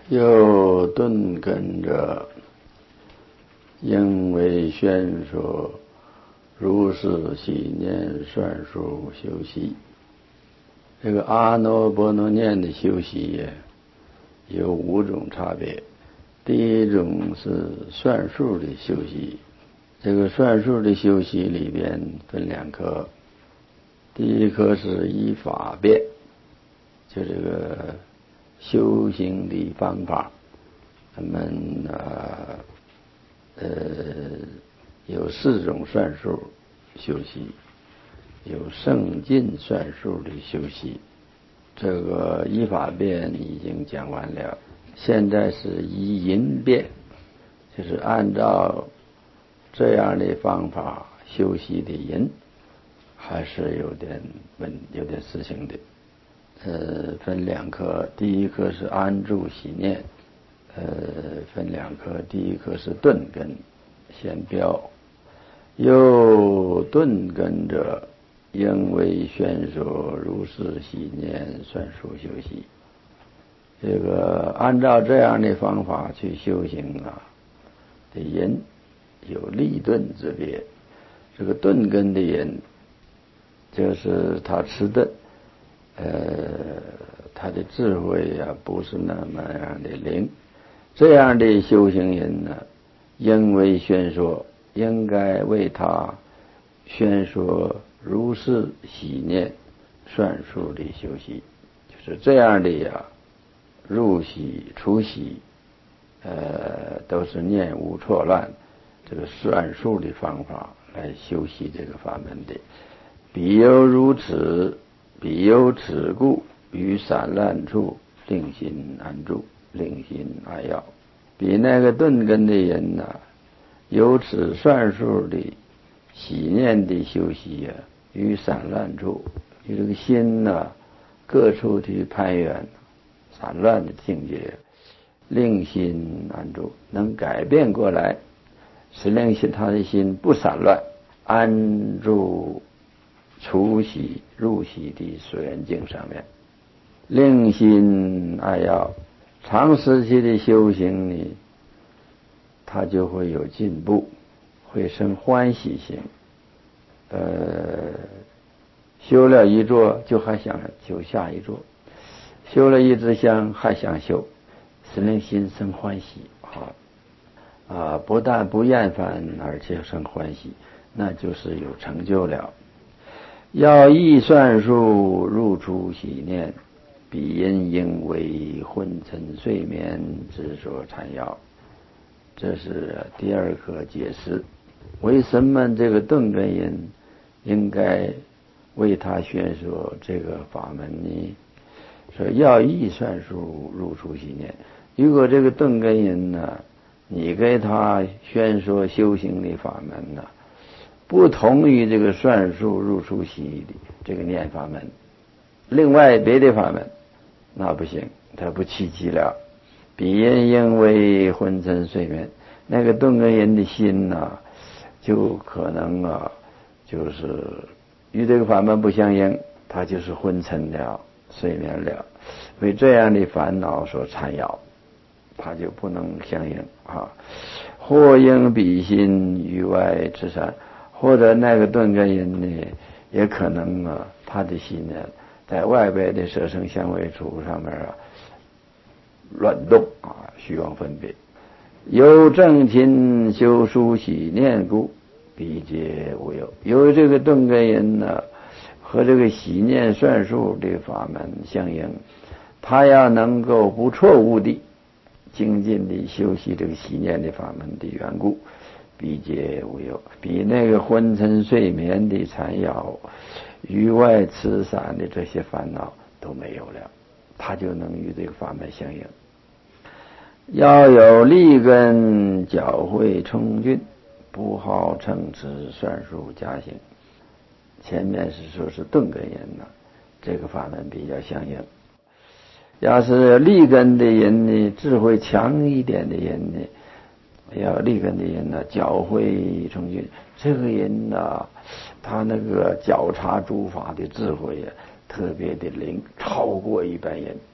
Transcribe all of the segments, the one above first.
又顿根者，应为宣说如是喜念算数修习。这个阿耨波罗念的修习有5种差别。第一种是算数的修习，这个算数的修习里边分2科。第一科是依法变，就这个修行的方法，他们有4种算数修习，有胜进算数的修习。这个依法变已经讲完了，现在是依因变，就是按照这样的方法修习的因，还是有点事情的。分2科，第一科是安住喜念，分2科，第一科是顿根，先标。又顿根者，应为宣说如是喜念算数修习。这个按照这样的方法去修行的因有立顿之别。这个顿根的因，就是他迟钝，他的智慧不是那么样的灵。这样的修行人呢，应为宣说，应该为他宣说如是喜念算数的修习。就是这样的入息出息都是念无错乱，这个算数的方法来修习这个法门的。彼有如此，彼有此故，于散乱处令心安住，令心安要。比那个顿根的人有此算数的喜念的修习于散乱处，于这个心各处去攀缘散乱的境界，令心安住，能改变过来，使令他的心不散乱，安住出息入息的随缘境上面。令心安要，长时期的修行呢，他就会有进步，会生欢喜心。修了一座就还想修下一座，修了一支香还想修，使令心生欢喜不但不厌烦，而且生欢喜，那就是有成就了。要依算数入出喜念，彼因应为昏沉睡眠之所缠绕。这是第2课解释，为什么这个顿根因应该为他宣说这个法门呢？说要依算数入出喜念。如果这个顿根因你给他宣说修行的法门不同于这个算数入出喜的这个念法门，另外别的法门那不行，他不契机了。彼因应为昏沉睡眠，那个顿根因的心就可能就是与这个法门不相应，他就是昏沉了，睡眠了，为这样的烦恼所缠绕，他就不能相应或应彼心于外持散，或者那个顿根因呢，也可能他的心在外边的色声香味触上面乱动虚妄分别。有正勤修书喜念故，彼皆无有。由于这个顿根因和这个喜念算数的法门相应，他要能够不错误地精进地修习这个喜念的法门的缘故，彼皆无有。比那个昏沉睡眠的缠绕，于外持散的这些烦恼都没有了，他就能与这个法门相应。要有立根教诲充俊，不好称持算数加行。前面是说是顿根因这个法门比较相应。要是立根的人呢，智慧强一点的人呢，要立根的人教诲充俊，这个人他那个觉察诸法的智慧特别的灵，超过一般人，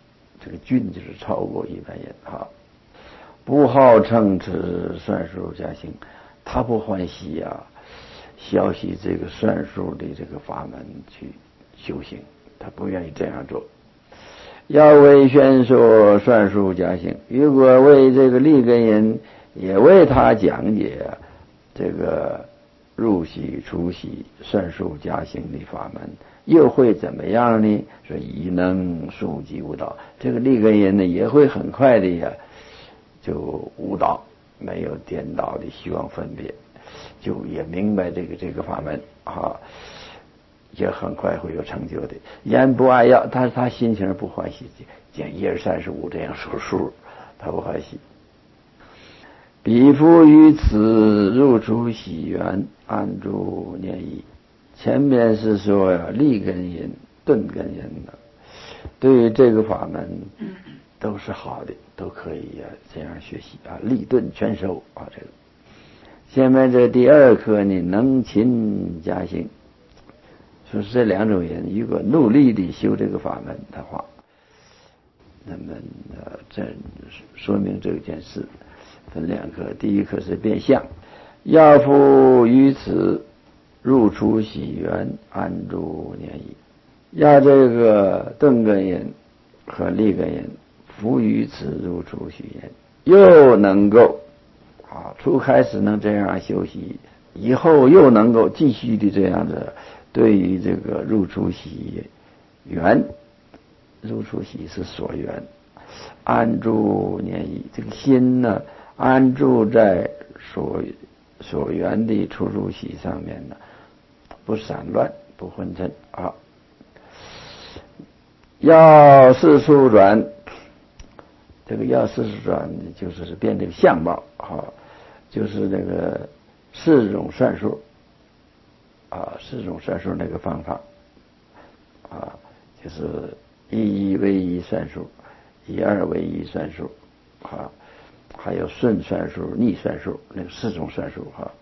这个均就是超过100人哈。不好称持算术加行，他不欢喜啊，学习这个算术的这个法门去修行，他不愿意这样做。要为宣说算术加行，如果为这个立根人也为他讲解这个入息出息算术加行的法门，又会怎么样呢？说以能速即悟道，这个立根人呢也会很快的呀就悟道，没有颠倒的虚妄分别，就也明白这个法门啊，也很快会有成就的。人不爱要，他心情不欢喜，讲1、2、35这样数数，他不欢喜。彼复于此入出喜缘，安住念意。前面是说呀，立根人、顿根人的，对于这个法门都是好的，都可以呀这样学习啊，立顿全收啊。这个下面这第2课呢，能勤加行，说是这2种人，如果努力的修这个法门的话，那么这说明这件事分2课。第1课是变相，要复于此入出喜缘，安住念意。要这个顿根人和立根人复于此入出喜缘，又能够初开始能这样修习，以后又能够继续的这样的对于这个入出喜缘，入出喜是所缘，安住念意，这个心呢安住在所缘的出入喜上面呢，不散乱不昏沉啊。要四处转，这个要四处转就是变这个相貌啊，就是那个4种算术啊，4种算术那个方法啊，就是1为1算术，2为1算术啊，还有顺算术、逆算术，那个4种算术哈。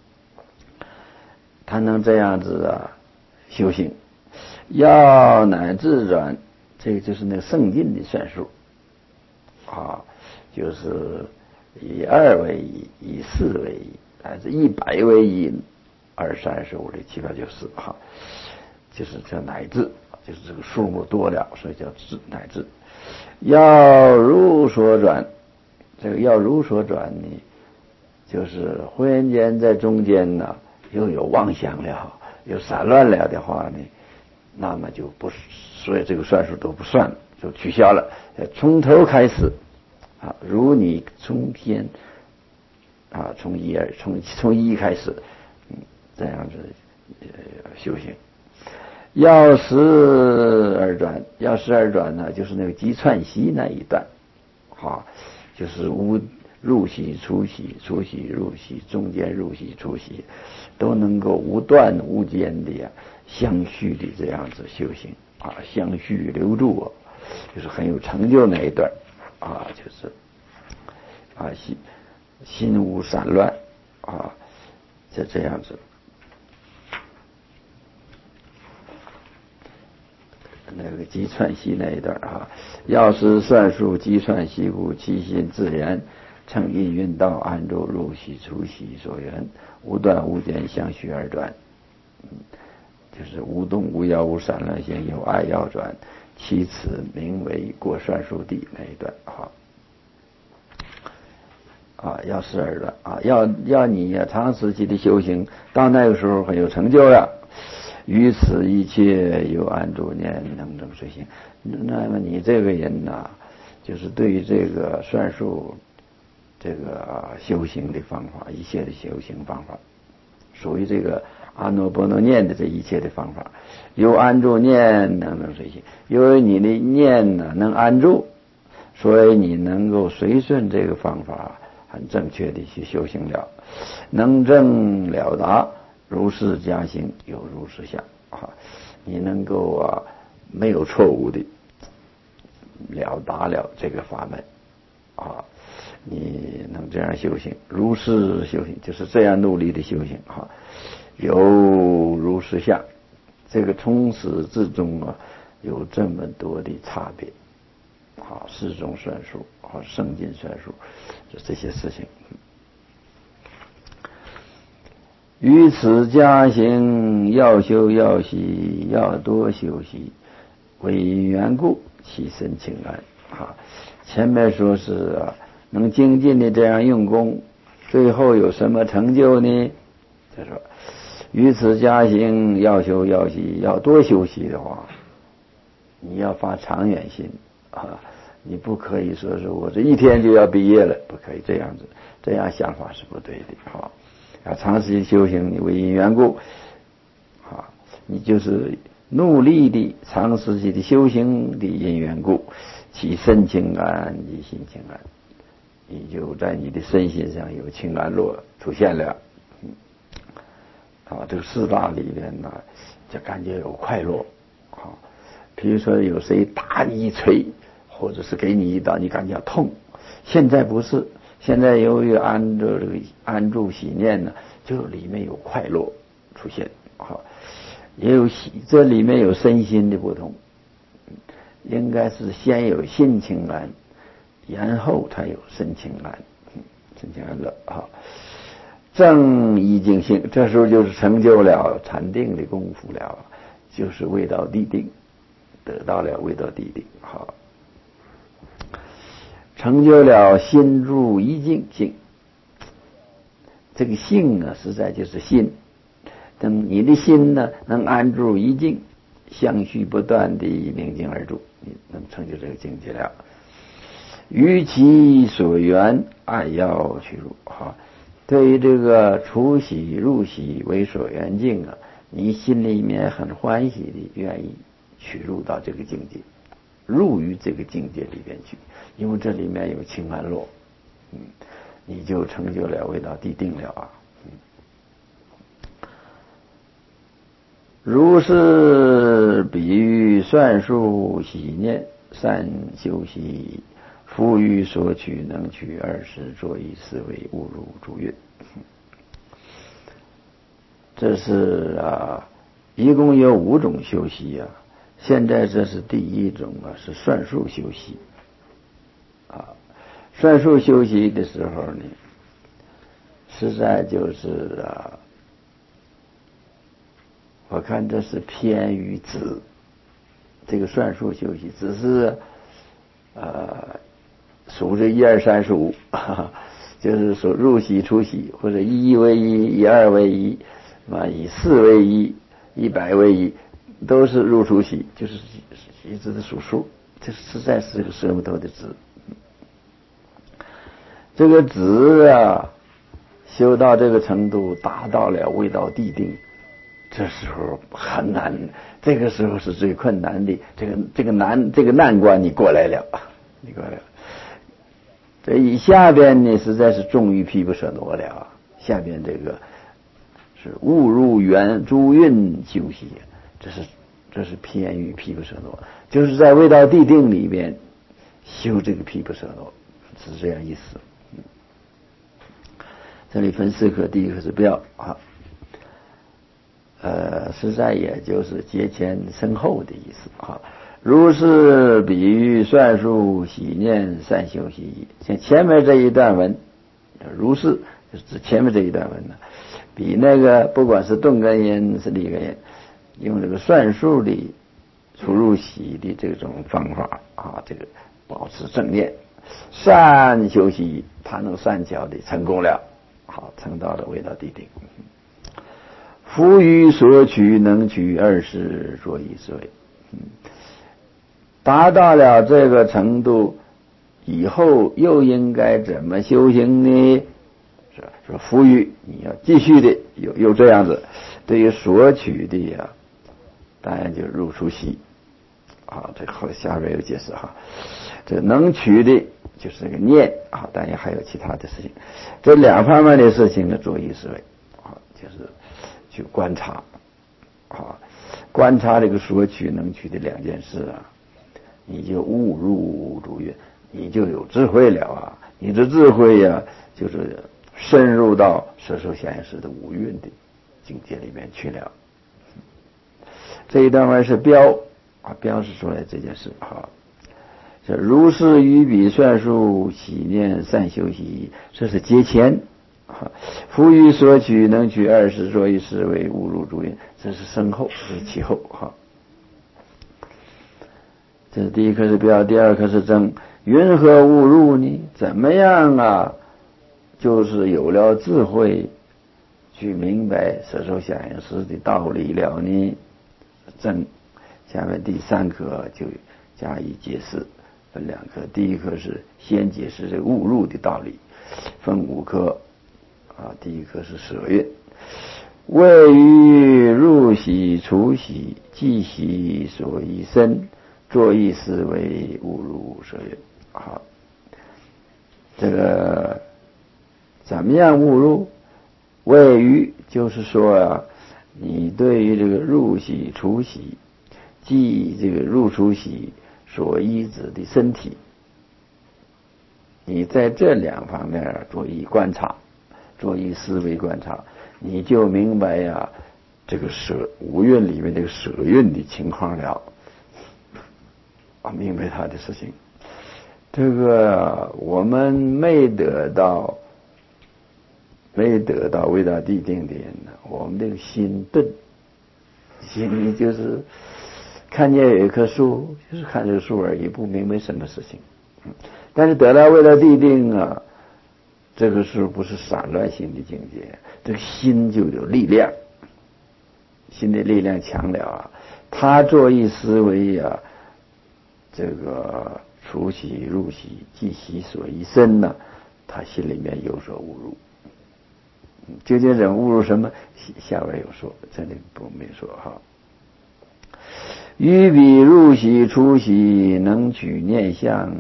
他能这样子啊修行，要乃至转，这个就是那个圣境的算术啊，就是以2为1，以4为1，乃至100为1，2、35、6、7、8、9、10哈，就是叫乃至，就是这个数目多了，所以叫至乃至。要如所转，这个要如所转呢，就是忽然间在中间呢又有妄想了，有散乱了的话呢，那么就不，所以这个算术都不算了，就取消了，从头开始啊，如你从天啊，从一开始，这样子修行。要时而转，要时而转呢，就是那个即串息那一段，就是入息出息，出息入息，中间入息出息，都能够无断无间的相续的这样子修行啊，相续留住就是很有成就那一段啊，就是心无散乱啊，这样子。那个即串息那一段啊，要是算术即串息故，其心自然乘因运道，安住入息出息所缘，无断无间相续而转，就是无动无摇无散乱性，有爱要转，其此名为过算术地那一段要时而转啊，要你长时期的修行，到那个时候很有成就了。于此一切有安住念能证随行。那么你这个人呢，就是对于这个算术这个修行的方法，一切的修行方法，属于这个阿耨波罗念的这一切的方法，有安住念能证随行。因为你的念呢能安住，所以你能够随顺这个方法，很正确的去修行了，能证了达。如是加行，有如是相你能够没有错误的了达了这个法门你能这样修行，如是修行就是这样努力的修行有如是相，这个从始至终有这么多的差别世中算数圣尽算数，就这些事情。于此家行，要修要习，要多修习，为因缘故，其身清安。前面说是能精进的这样用功，最后有什么成就呢？他说于此家行，要修要习，要多修习的话，你要发长远心你不可以说是我这一天就要毕业了，不可以这样子，这样想法是不对的要长时间修行，你为因缘故你就是努力的长时间的修行的因缘故，其身清安，你心清安，你就在你的身心上有清安乐出现了这个四大里面呢，就感觉有快乐比如说有谁打你一锤，或者是给你一刀，你感觉痛。现在不是，现在由于安住喜念呢，就里面有快乐出现也有喜，这里面有身心的不同，应该是先有心清安，然后才有身清安，身清安乐正一境性，这时候就是成就了禅定的功夫了，就是未到地定，得到了未到地定成就了心住一境性。这个性实在就是心，等你的心呢能安住一境，相续不断的宁静而住，你能成就这个境界了。于其所缘，按要去入对于这个出喜入喜为所缘境你心里面很欢喜的愿意取入到这个境界，入于这个境界里边去，因为这里面有清安乐你就成就了未到地定了如是比喻算术喜念善修习，夫欲所取能取20作以思维误入诸蕴。这是一共有5种修习现在这是第1种是算术修习算术修习的时候呢，实在就是我看这是偏于子，这个算术修习只是数这1、2、3、4、5就是说入息出息，或者1为1，以2为1，以4为1，以100为1，都是入出息，就是一直的数数，这实在是个舍不得的子。这个子修到这个程度，达到了未到地定，这时候很难，这个时候是最困难的，这个难关你过来了，你过来了。这以下边呢，实在是重于毗婆舍那了下边这个是误入缘诸蕴修习，这是偏于毗婆舍那，就是在未到地定里边修这个毗婆舍那，是这样意思。这里分4课，第1课是标实在也就是节前身后的意思如是比喻算术喜念善修习，像前面这一段文，如是就是指前面这一段文比那个不管是顿根言是立根言，用这个算术的出入喜的这种方法这个保持正念，善修习，他能善巧的成功了，成到了未到地定。夫欲所取能取20作以思维，达到了这个程度以后，又应该怎么修行呢？说夫欲，你要继续的有这样子，对于所取的当然就入出息这后下边有解释这能取的就是这个念当然还有其他的事情，这2方面的事情呢，作以思维就是去观察观察这个所取能取的2件事你就误入诸蕴，你就有智慧了你的智慧就是深入到色受想行识的5蕴的境界里面去了。这一段文是标是说的这件事这如是于彼算数喜念善修习，这是节前。夫欲所取能取20，所以是为误入诸因，这是身后，这是其后。这是第一课是标，第二课是证。云何误入呢？怎么样啊？就是有了智慧，去明白色受想行识的道理了呢。证。下面第三课就加以解释，分两课。第一课是先解释这误入的道理，分5课。第一课是舍运。谓于入喜除喜即喜所依身，作意思为误入舍运。这个怎么样误入？谓于就是说你对于这个入喜除喜即这个入除喜所依止的身体，你在这2方面作意观察，作意思维观察，你就明白呀，这个五蕴里面这个舍运的情况了，明白他的事情。这个我们没得到为大地定的人呢，我们这个心钝，心里就是看见有一棵树，就是看这个树而已，不明白什么事情。但是得到为大地定啊，这个是不是散乱心的境界？这个心就有力量，心的力量强了他作意思维这个除喜入喜即喜所依身呢，他心里面有所误入。究竟人误入什么？下边有说，这里没说于彼入喜出喜能取念相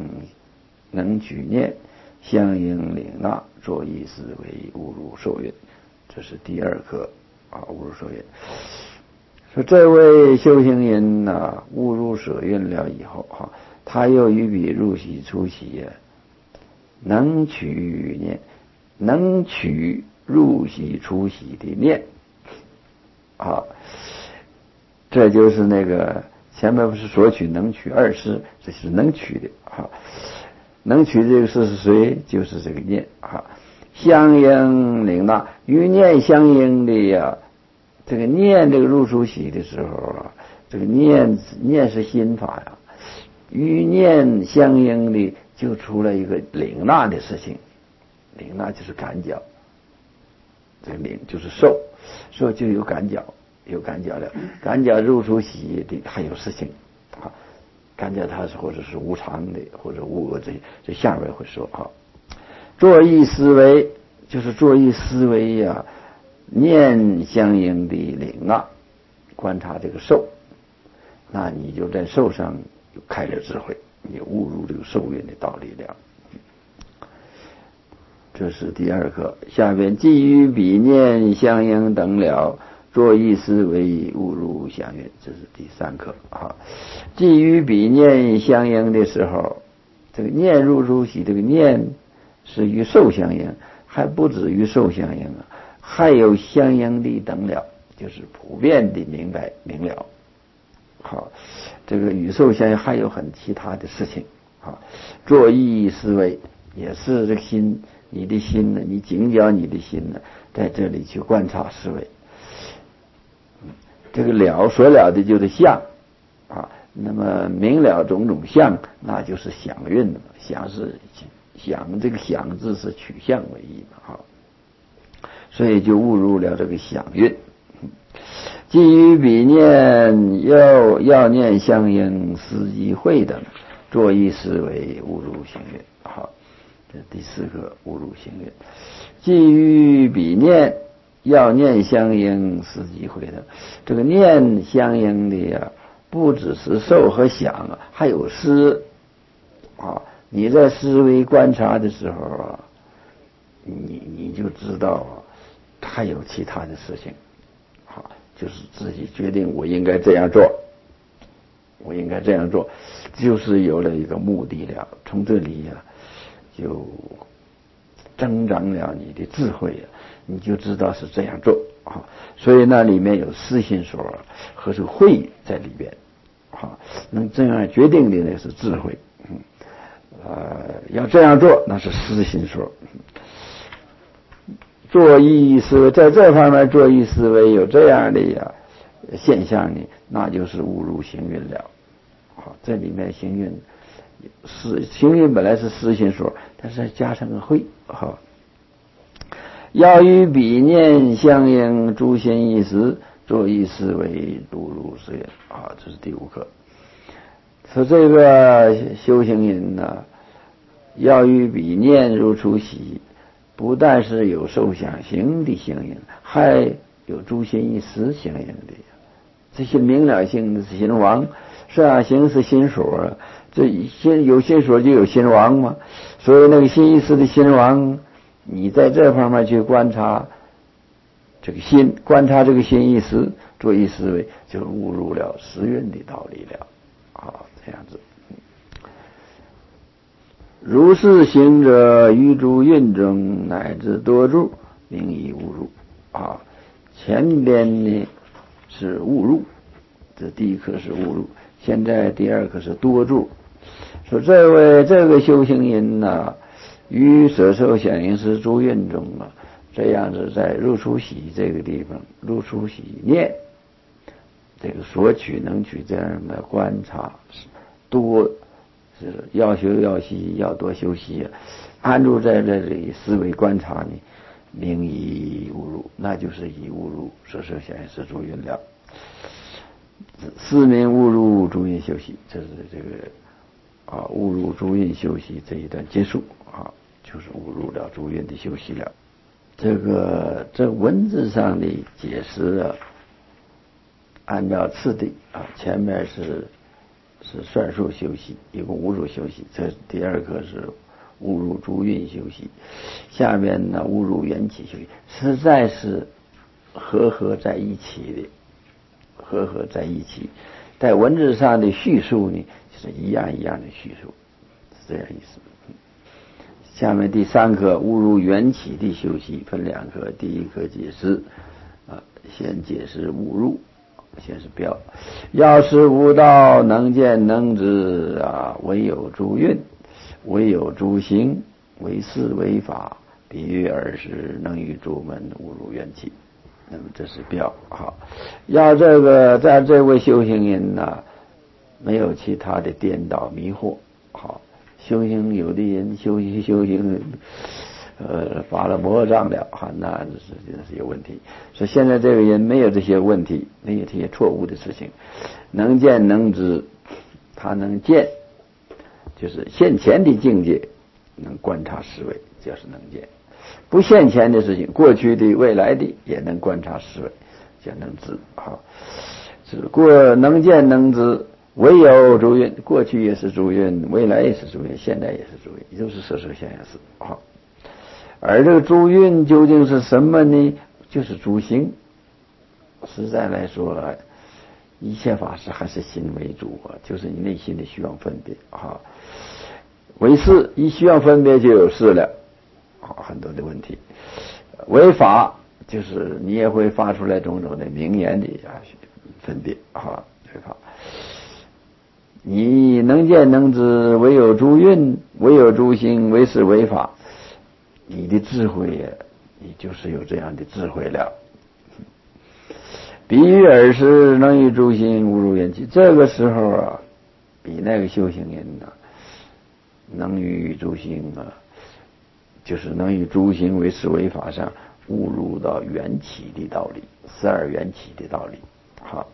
应领纳，作意思为误入受运。这是第2课误入受运。说这位修行人误入舍运了以后他又于彼入喜出喜能取入喜出喜的念这就是那个前面不是所取能取2事，这是能取的能取这个事是谁？就是这个念相应领纳，与念相应的这个念这个入出喜的时候这个念是心法与念相应的就出了一个领纳的事情。领纳就是感觉，这个领就是受就有感觉了，感觉入出喜的还有事情感觉它是或者是无常的，或者无我，这下面会说作意思维就是作意思维念相应的领纳，观察这个受，那你就在受上就开了智慧，你悟入这个受运的道理了。这是第2课。下边基于彼念相应等了，作意思维误入相运。这是第3课基于彼念相应的时候，这个念入出喜，这个念是与受相应，还不止于受相应还有相应的等了，就是普遍的明白明了这个与受相应还有很其他的事情作意思维也是这个心，你的心呢，你警觉你的心呢，在这里去观察思维。这个所了的就是相那么明了种种相，那就是想运了。想是想，这个想字是取向为义所以就误入了这个想运。基于彼念要念相应思机会等，作意思维误入行运这第4个误入行运。基于彼念要念相应思机会等，这个念相应的不只是受和想还有思你在思维观察的时候你就知道还有其他的事情就是自己决定我应该这样做，就是有了一个目的了。从这里就增长了你的智慧你就知道是这样做所以那里面有思心所和这个慧在里边能这样决定的那是智慧要这样做，那是私心说。作意思维，在这方面作意思维有这样的现象呢，那就是误入行运了。好，这里面行运行运本来是私心说，但是加上个会。好，要与彼念相应，诸心一时，作意思维，误入是也。啊，这是第5课。说这个修行人呢，要与彼念如初习，不但是有受想行的相应，还有诸心一时相应的。这些明了性的是心王，受想行是心所，这心有心所就有心王嘛。所以那个心一时的心王，你在这方面去观察这个心，观察这个心一时，作意思维，就误入了时运的道理了。好，这样子。如是行者，于诸运中乃至多住，名以误入。啊，前边呢是误入，这第1课是误入，现在第2课是多住。说这个修行人呢，于舍受想行识诸运中这样子在入出喜这个地方，入出喜念这个所取能取这样的观察，多是要修要习，要多修习，安住在这里思维观察呢，名以误入，那就是以误入舍受想行识诸运了。四名误入诸运修习，这是这个误入诸运修习这一段结束就是误入了诸运的修习了。这文字上的解释按照次第前面是算数修习，一共5组修习，这第2课是误入诸运修习，下面呢误入缘起修习，实在是合在一起的，合在一起。在文字上的叙述呢，是一样的叙述，是这样意思。下面第3课误入缘起的修习，分2课，第1课解释先解释误入，先是标。要是悟道，能见能知唯有诸运，唯有诸行，为事为法，比喻尔时，能与诸门误入缘起。那么这是标。好，要这个在这位修行人没有其他的颠倒迷惑。好，修行有的人修行发了魔障了那是有问题。所以现在这个人没有这些问题，没有这些错误的事情，能见能知，他能见，就是现前的境界能观察思维，这是能见。不现前的事情，过去的未来的也能观察思维，叫能知。只不过能见能知，唯有诸运，过去也是诸运，未来也是诸运，现在也是诸运，也就是舍受想行识。而这个诸运究竟是什么呢？就是诸行。实在来说一切法事还是心为主就是你内心的虚妄分别为事，一虚妄分别就有事了很多的问题。为法就是你也会发出来种种的名言的分别为法。你能见能知，唯有诸运，唯有诸行，为事为法，你的智慧你就是有这样的智慧了。比喻尔时，能与诸行误入缘起。这个时候比那个修行人能与诸行就是能与诸行为事为法上误入到缘起的道理，12缘起的道理。好，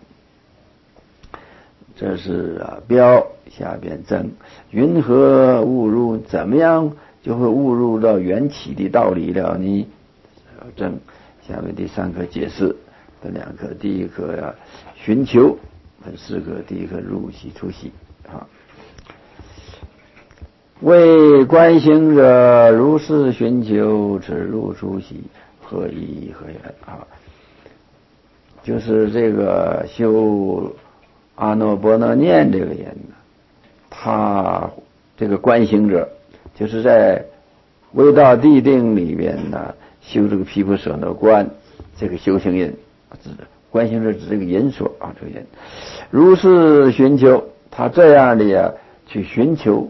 这是标。下边增，云何误入？怎么样就会误入到缘起的道理了呢？增。下面第3课解释，分2课，第1课寻求，分4课，第1课入息出息。为观行者如是寻求，此入出息，何意何缘就是这个修阿耨波罗念这个人他这个观行者，就是在唯道地定里边修这个毗婆舍那观，这个修行人观行者指这个人所这个人如是寻求，他这样的去寻求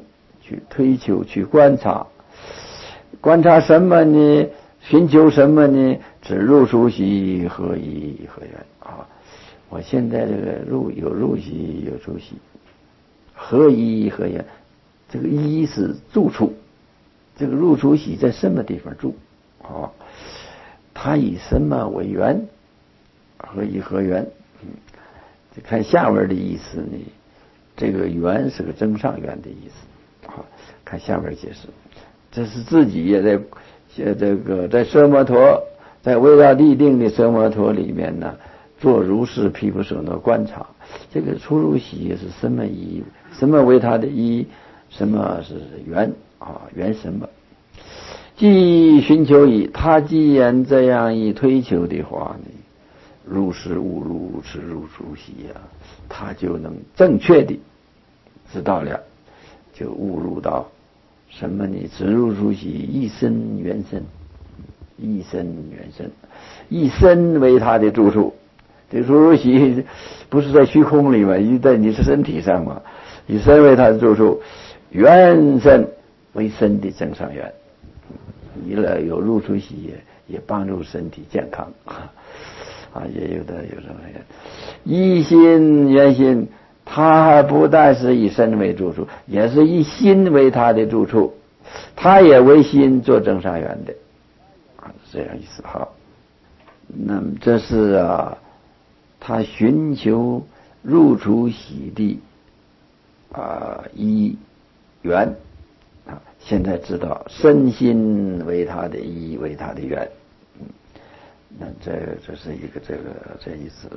去推求，去观察。观察什么呢？寻求什么呢？指入出息，合一合缘啊！我现在这个有入息有出息，合一合缘。这个一是住处，这个入出息在什么地方住啊？它以什么为缘？合一合缘。看下文的意思呢，这个缘是个增上缘的意思啊。看下文解释，这是自己也在这个在奢摩陀，在为了立定的奢摩陀里面呢，做如是毗婆舍那观察。这个出入息是什么意？什么为它的意？什么是缘啊？缘什么？既寻求以他既然这样一推求的话呢，如是误入是入出息啊，他就能正确的知道了，就误入到什么呢？此入出息一身缘身，一身缘身，一身为他的住处。这出入息不是在虚空里嘛，在你是身体上嘛，以身为他的住处，缘身为身的正上缘。你了有入出息也帮助身体健康啊，也有的有这么个一心缘心，他还不但是以身为住处，也是以心为他的住处，他也为心做正上缘的啊，这样意思哈。那么这是他寻求入出息的一缘啊，现在知道身心为他的一，为他的缘。那这是一个这意思。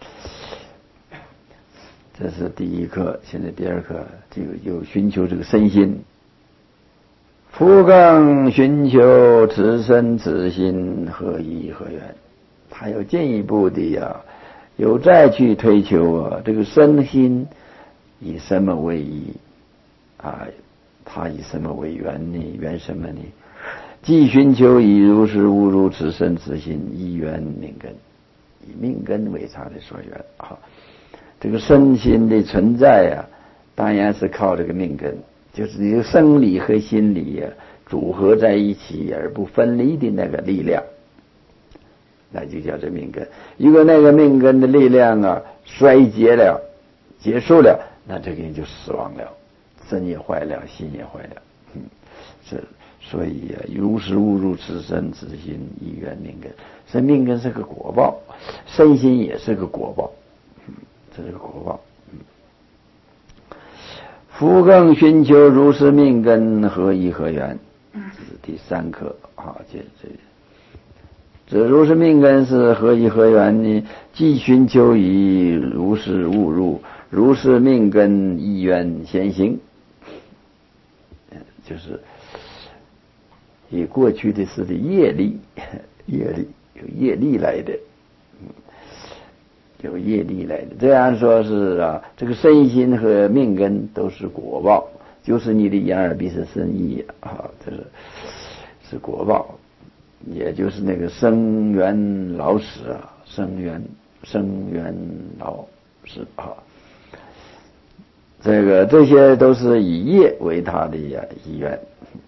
这是第一课，现在第二课这个又寻求这个身心。复更寻求此身此心合一合缘，他有进一步的有再去推求这个身心以什么为一啊？他以什么为缘呢？缘什么呢？既寻求以如是误入此身此心，一缘命根，以命根为他的所缘啊。这个身心的存在当然是靠这个命根，就是你的生理和心理组合在一起而不分离的那个力量，那就叫这命根。如果那个命根的力量衰竭了，结束了，那这个人就死亡了，身也坏了，心也坏了。所以如是误入此身此心，一缘命根。所以命根是个果报，身心也是个果报，这是个果报。复更寻求如是命根合一合缘，这是第三课啊。这如是命根是合一合缘呢？既寻求以如是误入，如是命根一缘先行，就是以过去的事的业力有业力来的，有业力来的。这样说是这个身心和命根都是果报，就是你的眼耳鼻舌身意这是果报，也就是那个生缘老死生缘老死这些都是以业为他的意愿。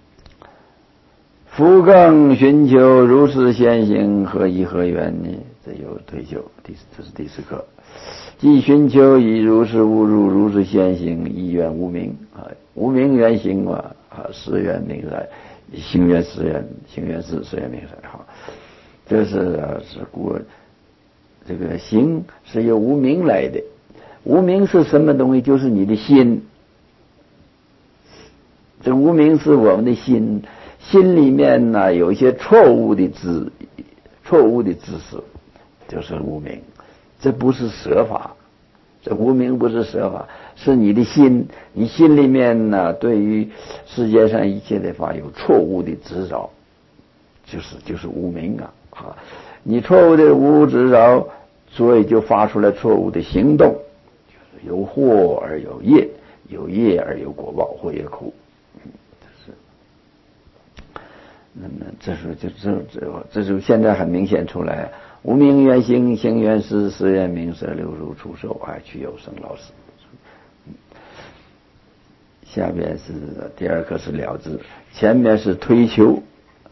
复更寻求如是现行合一合缘呢？这有推求，这是第四课。即寻求以如是误入，如是现行，一缘无明无明缘行识缘名色，行缘识缘，行缘识缘名色这是这个行是由无明来的。无明是什么东西？就是你的心。这无明是我们的心里面有一些错误的知识，就是无明。这不是舍法，这无明不是舍法，是你的心，你心里面对于世界上一切的法有错误的执着，就是无明你错误的无执着，所以就发出来错误的行动，就是有祸而有业，有业而有果报，祸业苦。那么这就现在很明显出来，无明缘行，行缘识，识缘名色，流入触受，去有生老死。 下边是第二课是了知，前面是推求，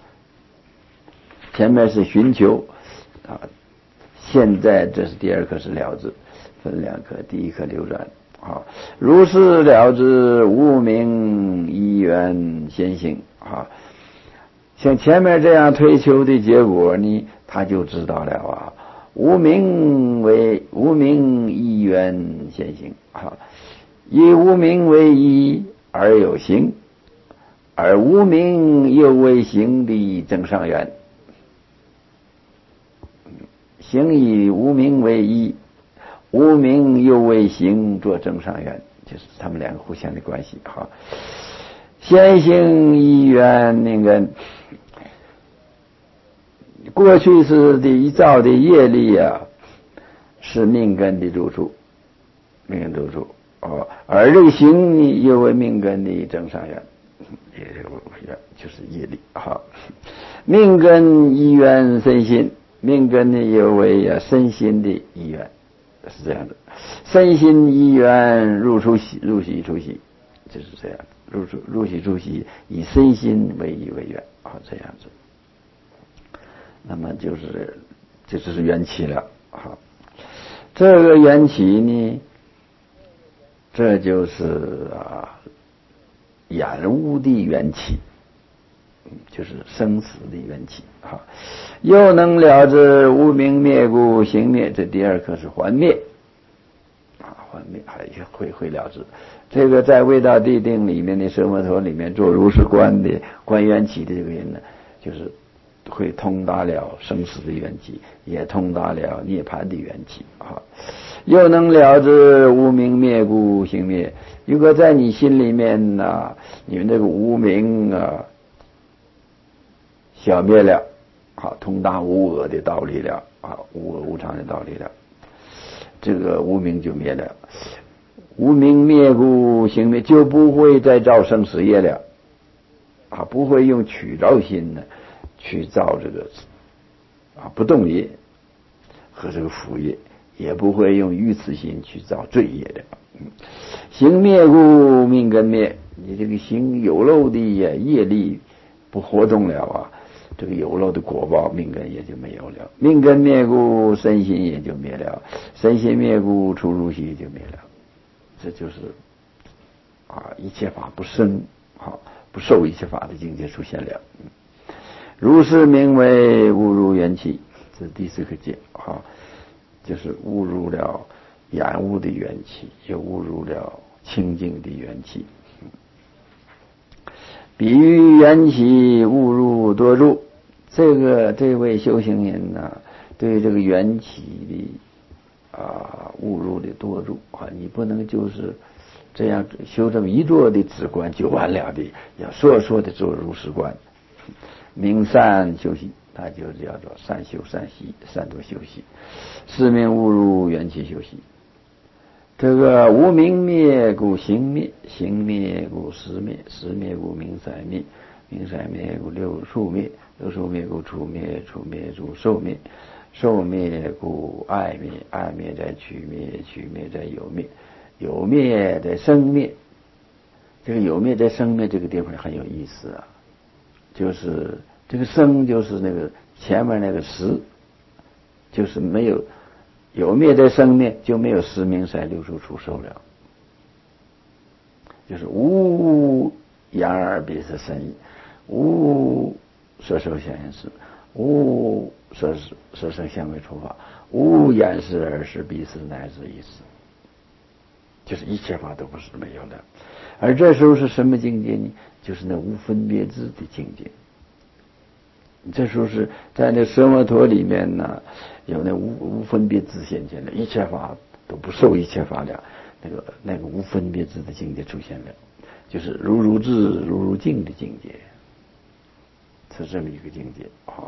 前面是寻求啊，现在这是第二课是了知，分两课，第一课流转。好，如是了知，无明依缘先行啊。像前面这样推求的结果呢，他就知道了啊。无明依缘先行啊，以无明为依而有行，而无明又为行的正上缘。行以无明为依，无明又为行做正上缘，就是他们两个互相的关系哈。先行依缘命根，过去是的造的业力啊，是命根的入处，命根入处而这个行呢，又为命根的正上缘，就是业力哈。命根依缘身心，命根呢又为身心的依缘。是这样的，身心依缘入出息，入息出息，就是这样。入息出息，以身心为依为缘啊，这样子。那么这就是缘起了啊。这个缘起呢，这就是染污的缘起，就是生死的缘起啊。又能了知无明灭故行灭，这第二课是还灭啊，还灭还会了知。这个在未到地定里面的奢摩陀里面做如是观的观缘起的这个人呢，就是会通达了生死的缘起，也通达了涅槃的缘起啊。又能了知无明灭故行灭，如果在你心里面呢，你们这个无明啊消灭了，好，通达无我的道理了啊，无我无常的道理了，这个无明就灭了。无明灭故行灭，就不会再造生死业了啊，不会用取着心呢去造这个不动业和这个福业，也不会用愚痴心去造罪业的。行灭故命根灭，你这个行有漏的业力不活动了啊，这个有漏的果报命根也就没有了。命根灭故身心也就灭了，身心灭故出入息也就灭了。这就是一切法不生不受一切法的境界出现了。如是名为误入缘起，这是第四个戒就是误入了染污的缘起，又误入了清净的缘起。比喻缘起误入多入，这位修行人对这个缘起的误入的多入你不能就是这样修这么一座的止观就完了的，要说的做如是观。明善修习，它就叫做善修善习，善多修习，是名误入缘起修习。这个无明灭故行灭，行灭故识灭，识灭故名色灭，名色灭故六处灭，六处灭故处灭，处灭故受灭，受灭故爱灭，爱灭在取灭，取灭在有灭，有灭在生灭。这个有灭在生灭这个地方很有意思啊，就是这个生就是那个前面那个识，就是没有有灭在生灭，就没有识名色六处处受了，就是无眼耳鼻舌身意，无色受想行识，无色声香味触法，无眼识耳识鼻识乃至意识，就是一切法都不是没有的。而这时候是什么境界呢？就是那无分别智的境界。这时候是在那奢摩陀里面呢，有那无分别智现前了，一切法都不受一切法了，那个无分别智的境界出现了，就是如智如境的境界，是这么一个境界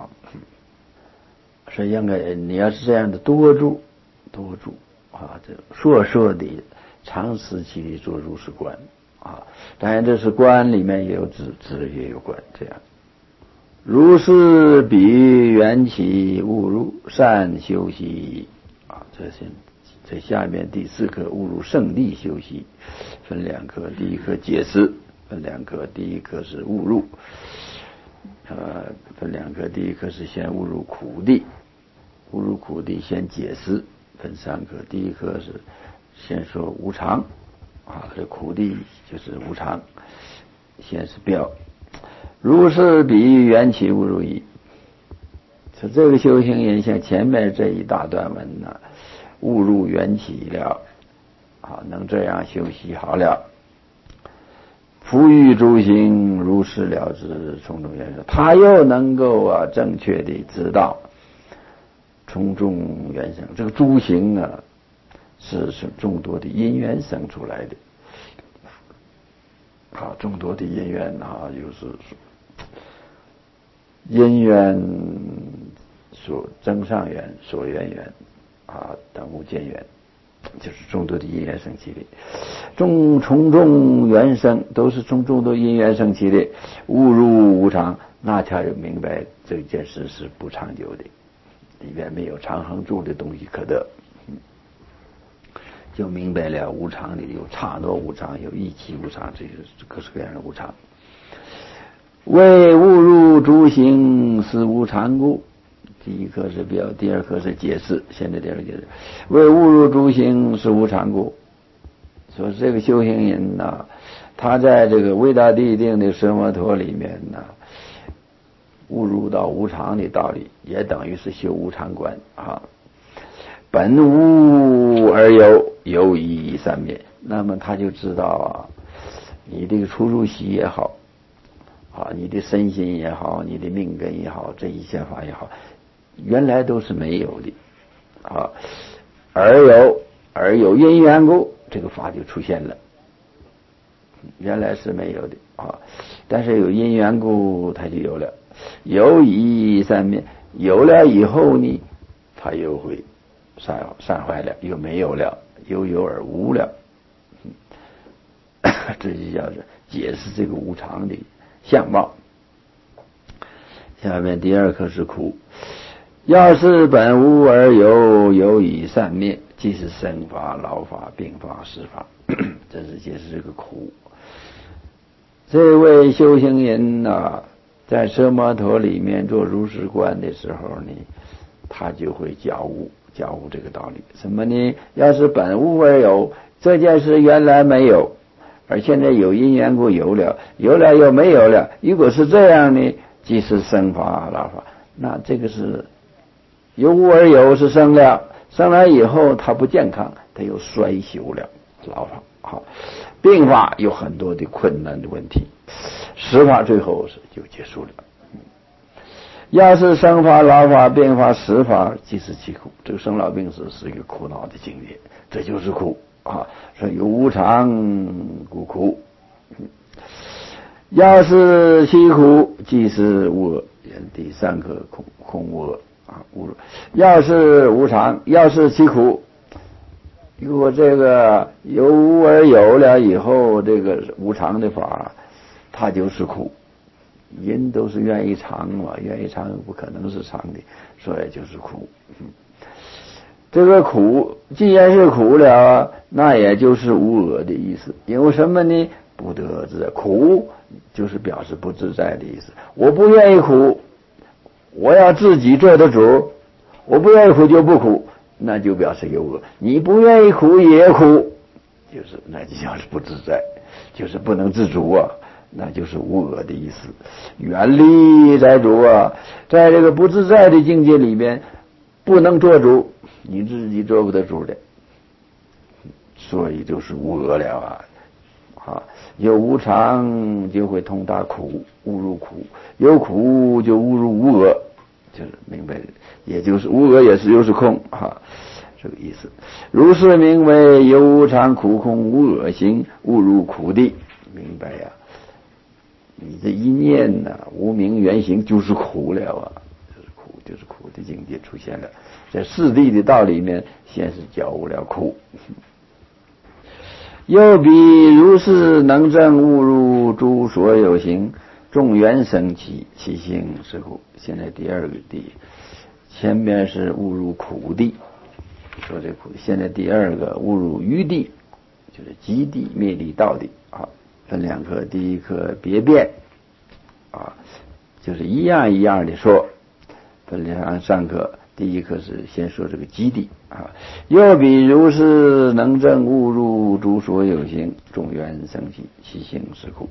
所以你要是这样的多住这硕的长时期的做如是观当然这是观里面也有智也有观，这样如是比喻缘起误入善修习这下面第4课误入圣地修习，分2课，第1课解释，分2课，第1课是误入，分2课，第1课是先误入苦地，误入苦地先解释，分3课，第1课是先说无常，这苦地就是无常，先是标，如是比喻缘起误入一。说这个修行人像前面这一大段文误入缘起了，能这样修习好了，普欲诸行如是了知从众缘生，他又能够正确的知道从众缘生，这个诸行是众多的因缘生出来的，众多的因缘就是因缘所增上缘、所缘缘等无间缘，就是众多的因缘生起的。从众缘生都是从众多因缘生起的，误入无常，那才就明白这件事是不长久的，里面没有长恒住的东西可得，就明白了无常里有刹那无常，有一期无常，这些各式各样的无常。为误入诸行是无常故，第1课是表，第2课是解释，现在第2个解释。为误入诸行是无常故，说这个修行人他在这个维达地定的奢摩陀里面误入到无常的道理，也等于是修无常观本无而有，有以三灭。那么他就知道你这个出入息也好，你的身心也好，你的命根也好，这一切法也好，原来都是没有的而有因缘故，这个法就出现了。原来是没有的但是有因缘故，它就有了。有以三灭，有了以后呢，它又会散坏了，又没有了，有而无了。这就叫做解释这个无常的相貌。下面第2课是苦，要是本无而有，有以散灭，即是生法、老法、病法、死法。这是解释这个苦。这位修行人在奢摩陀里面做如是观的时候呢，他就会觉悟这个道理。什么呢？要是本无而有，这件事原来没有，而现在有因缘故有了，有了又没有了。如果是这样呢，即是生法、老法。那这个是有无而有，是生了，生了以后他不健康，他又衰朽了，老法病法有很多的困难的问题，死法最后就结束了。要是生法、老法、病法、死法，即是其苦。这个生老病死是一个苦恼的境界，这就是苦说有无常故苦。要是其苦，即是无我。第3课空无我无我。要是无常，要是其苦，如果这个有无而有了以后，这个无常的法，它就是苦。人都是愿意常嘛，愿意常不可能是常的，所以就是苦。这个苦既然是苦了，那也就是无我的意思。因为什么呢？不得自在，苦就是表示不自在的意思。我不愿意苦，我要自己做的主，我不愿意苦就不苦，那就表示有我。你不愿意苦也苦，那就像是不自在，就是不能自主那就是无我的意思。远离在主在这个不自在的境界里边，不能做主，你自己做不得主的，所以就是无我了有无常就会通达苦，误入苦；有苦就误入无我，就是明白，也就是无我也是又是空这个意思。如是名为有无常苦空无我行，误入苦地。明白你这一念无明原形就是苦了就是苦的境界出现了。在四谛的道里面，先是觉悟了苦。又彼如是能证误入诸所有行，众缘生起，其性是苦。现在第2个地，前面是误入苦地， 说这苦。现在第二个误入余地，就是极地灭地道地啊，分两课，第一课别辩啊，就是一样一样的说，分两上课。第一课是先说这个基地啊，又比如是能证误入诸所有形，众缘生起，其性是苦。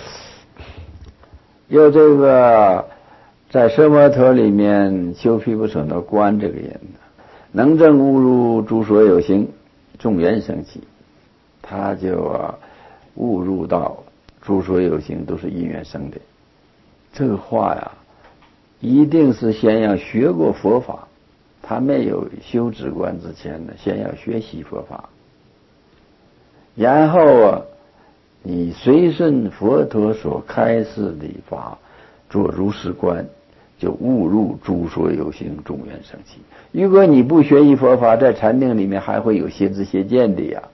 又这个在奢摩陀里面修毗婆舍那观这个人，能证误入诸所有形，众缘生起，他就误入到诸所有形都是因缘生的。这个话呀，一定是先要学过佛法。他没有修止观之前呢，先要学习佛法，然后你随顺佛陀所开示的法做如是观，就误入诸所有形，众缘生起。如果你不学习佛法，在禅定里面还会有邪知邪见的呀，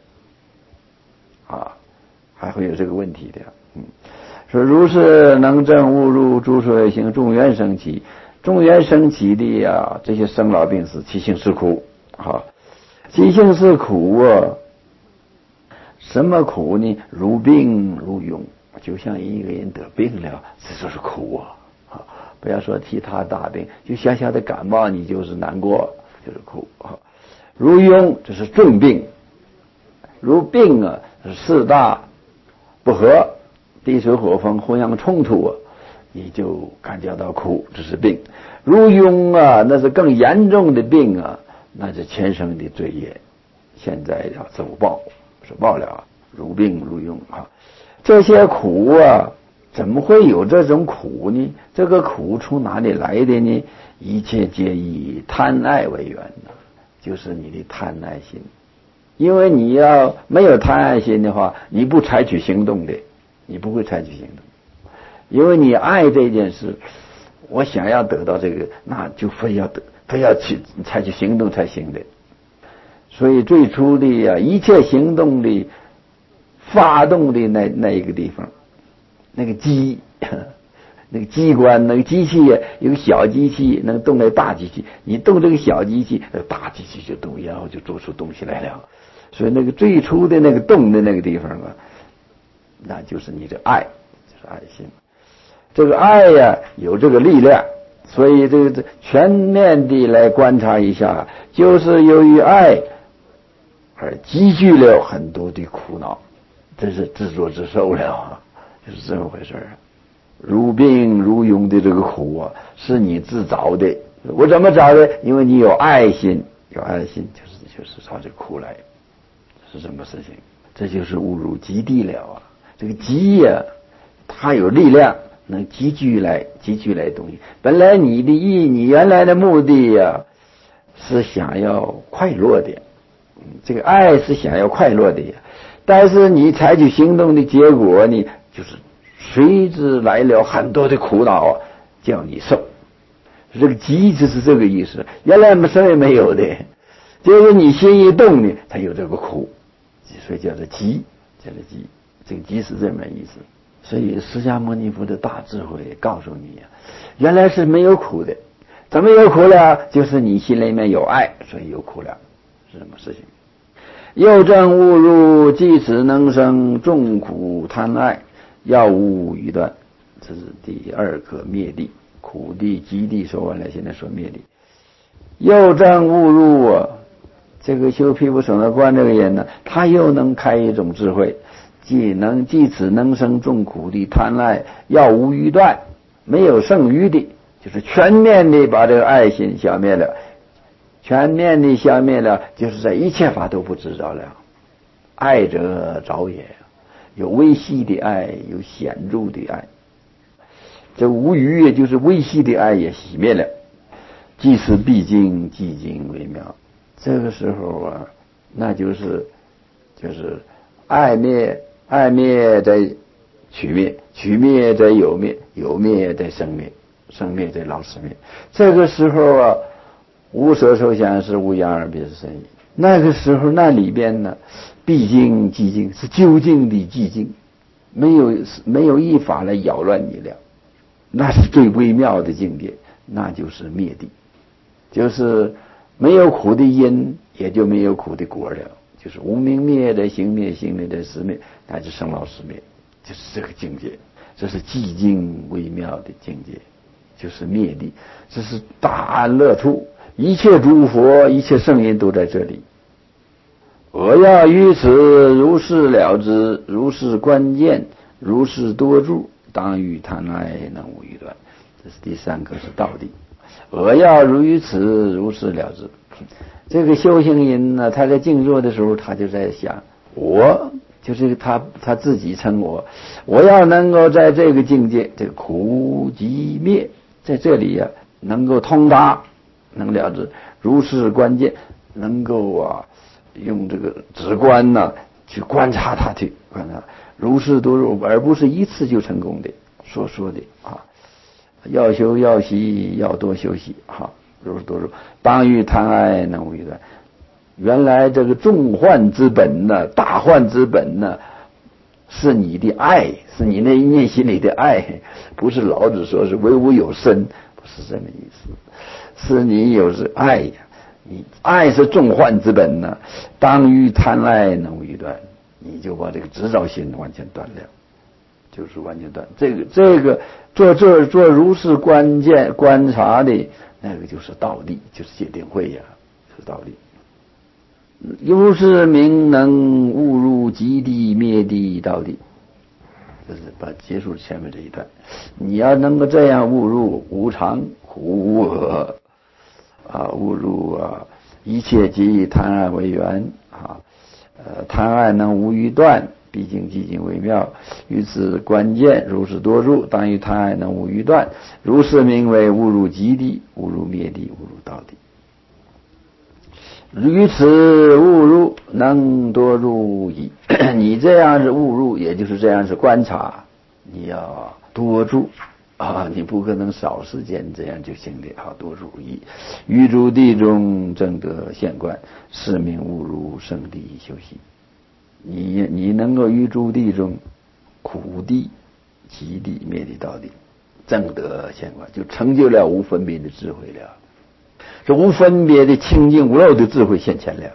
还会有这个问题的。说如是能证误入诸所有形，众缘生起。众缘生起的呀，这些生老病死，其性是苦。其性是苦什么苦呢？如病如痈，就像一个人得病了，这就是苦不要说其他大病，就小小的感冒，你就是难过，就是苦如痈，这是重病。如病是四大不和，地水火风互相冲突你就感觉到苦，这是病。如痈那是更严重的病那是前生的罪业，现在要受报，受报了。如病如痈这些苦怎么会有这种苦呢？这个苦从哪里来的呢？一切皆以贪爱为源就是你的贪爱心。因为你要没有贪爱心的话，你不采取行动的，你不会采取行动。因为你爱这件事，我想要得到这个，那就非要去采取行动才行的。所以最初的一切行动的发动的那一个地方，那个机那个机关，那个机器有个小机器能动那大机器，你动这个小机器，大机器就动，然后就做出东西来了。所以那个最初的那个动的那个地方那就是你的爱，就是爱心。这个爱有这个力量，所以这个全面的来观察一下，就是由于爱而积聚了很多的苦恼，这是自作自受了，就是这么回事如病如痈的这个苦是你自找的。我怎么找的？因为你有爱心，有爱心就是找这苦来，是什么事情？这就是误入极地了这个极它有力量，能积聚来东西。本来你原来的目的是想要快乐的，这个爱是想要快乐的但是你采取行动的结果呢，就是随之来了很多的苦恼叫你受。这个急就是这个意思，原来什么也没有的，就是你心一动呢才有这个苦，所以叫做急，叫做急。这个急是这么意思。所以释迦牟尼佛的大智慧告诉你原来是没有苦的。怎么有苦了？就是你心里面有爱，所以有苦了，是什么事情？又证误入，即此能生众苦贪爱，要无余断。这是第二课灭地。苦地极地说完了，现在说灭地。又证误入这个修毗婆舍那观这个人呢，他又能开一种智慧，即此能生众苦的贪爱，要无余断，没有剩余的，就是全面的把这个爱心消灭了。全面的消灭了，就是在一切法都不知道了。爱者着也，有微细的爱，有显著的爱。这无余也就是微细的爱也熄灭了。即是毕竟寂静微妙。这个时候那就是爱灭在取灭，取灭在有灭，有灭在生灭，生灭在老死灭。这个时候无所受想是无阳而别是生矣。那个时候那里边呢，毕竟寂静是究竟的寂静，没有一法来扰乱你了，那是最微妙的境界，那就是灭地，就是没有苦的因，也就没有苦的果了。就是无明灭的行灭，行灭的识灭，乃至生老死灭，就是这个境界。这是寂静微妙的境界，就是灭力，这是大安乐处。一切诸佛，一切圣因都在这里。我要于此如是了之，如是观见，如是多住，当于贪爱能无余断。这是第三个，是道地。我要如此如是了之。这个修行人呢，他在静坐的时候，他就在想，我就是他自己称我要能够在这个境界，这个苦集灭，在这里啊，能够通达，能了之，如是观见，能够用这个直观呢去观察它，去观察，如是多入，而不是一次就成功的说的要修要习，要多修习如是多入，当于贪爱能无余断。原来这个众幻之本呢，大幻之本呢，是你的爱，是你那一念心里的爱，不是老子说是唯吾有身，不是这么意思，是你有是爱呀。你爱是众幻之本呢，当于贪爱能无余断，你就把这个执着心完全断了，就是完全断。这个做如是观察的那个就是道理，就是戒定慧呀，是道理。如是名能悟入极地灭地道地，就是把结束前面这一段。你要能够这样悟入无常苦悟入一切即以贪爱为缘贪爱能无余断，毕竟寂静微妙，于此关键如是多入，当于贪爱能无余断，如是名为悟入极地，悟入灭地，悟入道地。于此悟入能多入矣。你这样是悟入，也就是这样是观察，你要多住你不可能少时间这样就行的多入矣。于诸地中正得现观，是名悟入圣地修习。你能够于诸地中苦地、极地、灭地、道地正得现观，就成就了无分别的智慧了。这无分别的清净无漏的智慧现前了，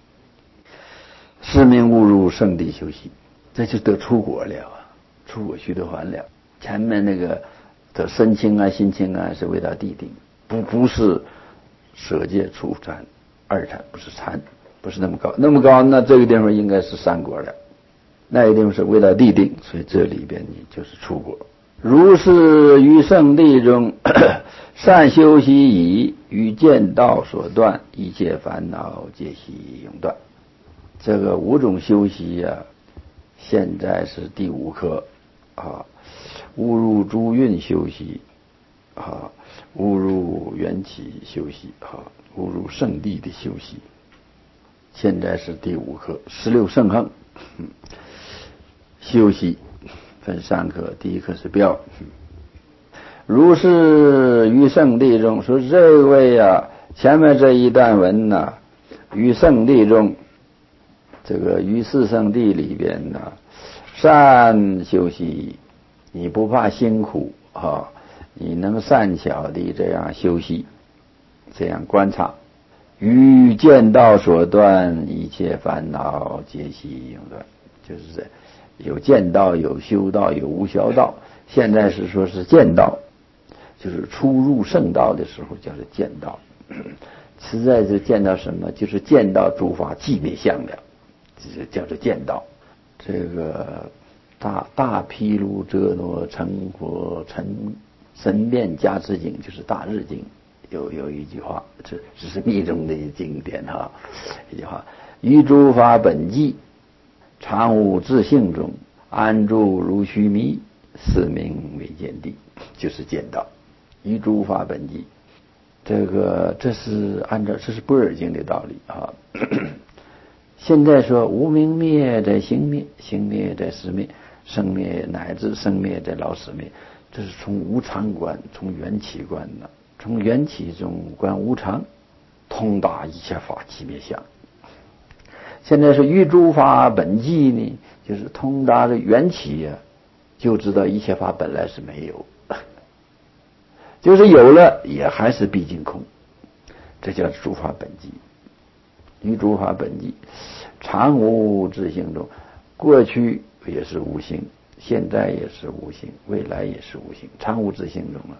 是名悟入圣地修习，这就得出果了出果须得还了。前面那个的身轻心轻是为到地定，不是舍戒初禅二禅，不是禅，不是那么高，那这个地方应该是三果了，那个地方是为到地定，所以这里边你就是出果。如是于圣地中善修习已，于见道所断，一切烦恼皆悉永断。这个五种修习现在是第五课悟入诸蕴修习悟入缘起修习悟入圣地的修习，现在是第五课16圣行修习分3课，第一课是标。如是于圣地中，说这位前面这一段文于圣地中，这个于四圣地里边善修习，你不怕辛苦你能善巧的这样修习，这样观察，于见道所断，一切烦恼皆悉永断。就是有见道，有修道，有无学道。现在是说是见道，就是初入圣道的时候叫做见道。实在是见到什么，就是见到诸法寂灭相了，这叫做见道。这个大毗卢遮那成佛神变加持经，就是大日经，有一句话，这是密宗的经典一句话：于诸法本寂，常无自性中，安住如须弥，是名为见地，就是见道。于诸法本寂，这是按照这是般若经的道理现在说无明灭在行灭，行灭在识灭，生灭乃至生灭在老死灭，这是从无常观，从缘起观从缘起中观无常，通达一切法寂灭相。现在是于诸法本寂呢，就是通达的缘起就知道一切法本来是没有，就是有了也还是毕竟空， 这叫诸法本寂。于诸法本寂，常无自性中，过去也是无性，现在也是无性，未来也是无性，常无自性中啊。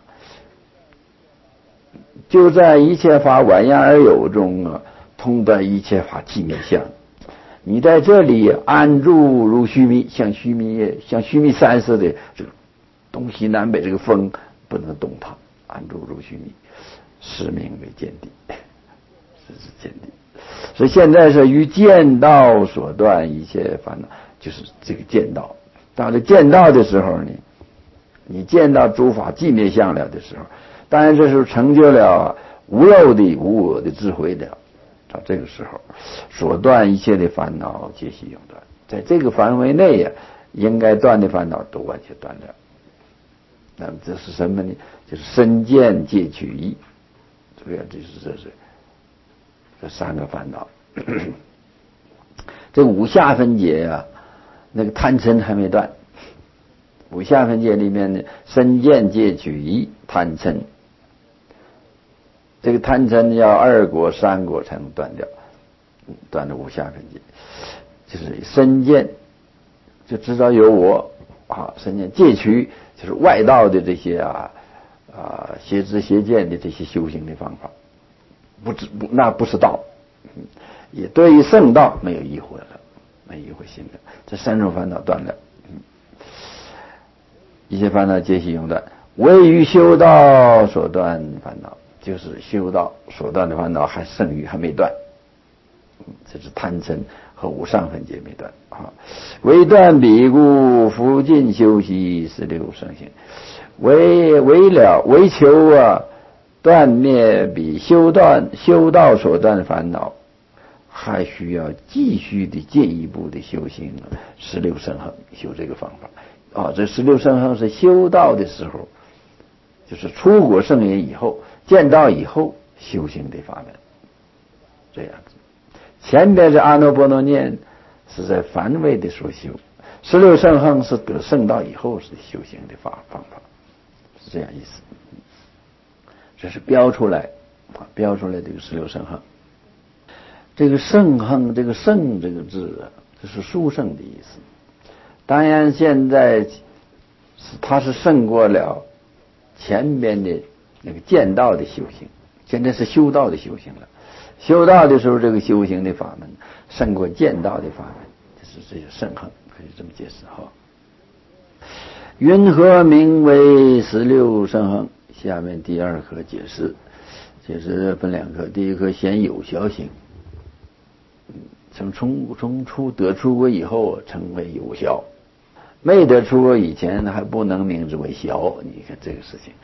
就在一切法宛然而有中啊，通断一切法寂灭相。你在这里安住如须弥，像须弥山似的，这个东西南北这个风不能动它，安住如须弥，是名为见地，这是见地。所以现在是于见道所断一切烦恼，就是这个见道。到了见道的时候呢，你见到诸法寂灭相了的时候，当然这时候成就了无漏的无我的智慧的。到这个时候，所断一切的烦恼皆悉永断，在这个范围内呀，应该断的烦恼都完全断了。那么这是什么呢？就是身见戒取一，主要这是这三个烦恼。这五下分解呀，那个贪嗔还没断。五下分解里面呢，身见戒取一，贪嗔。这个贪嗔要2果3果才能断掉，断了五下分解。就是身见就知道有我啊，身见戒取就是外道的这些邪知邪见的这些修行的方法，那不是道，也对于圣道没有疑惑了，没疑惑心了。这三种烦恼断了，一切烦恼皆悉永断，唯于修道所断烦恼，就是修道所断的烦恼还剩余还没断，这是贪嗔和五上分解没断啊。唯断彼故，复尽修习16圣行，为求断灭彼修道所断的烦恼，还需要继续的进一步的修行16圣行，修这个方法啊。这16圣行是修道的时候，就是出果圣言以后，见道以后修行的法门，这样子。前边是阿耨波罗念是在凡位的所修，16圣行是得圣道以后是修行的方法，是这样意思。这是标出来这个16圣行。这个圣行，这个圣这个字这是殊胜的意思。当然现在它是胜过了前边的那个见道的修行，现在是修道的修行了。修道的时候，这个修行的法门胜过见道的法门，这是圣行，可以这么解释哈。云何名为16圣行？下面第2课解释分2课。第一课先有效行，从得出果以后成为有效，没得出果以前还不能名之为效。你看这个事情，